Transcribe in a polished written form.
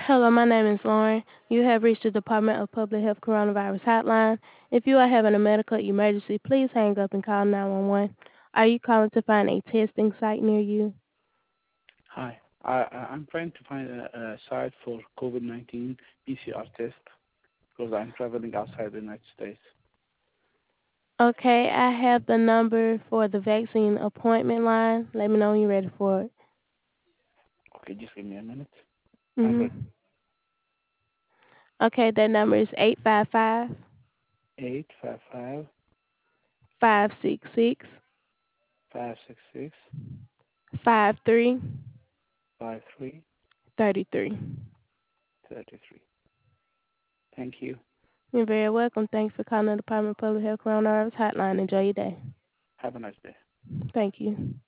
Hello, my name is Lauren. You have reached the Department of Public Health Coronavirus Hotline. If you are having a medical emergency, please hang up and call 911. Are you calling to find a testing site near you? Hi. I'm trying to find a site for COVID-19 PCR test because I'm traveling outside the United States. Okay, I have the number for the vaccine appointment line. Let me know when you're ready for it. Okay, just give me a minute. I'm Mhm. ready. Okay, that number is 855 855 566 566 5333. Thank you. You're very welcome. Thanks for calling the Department of Public Health Coronavirus Hotline. Enjoy your day. Have a nice day. Thank you.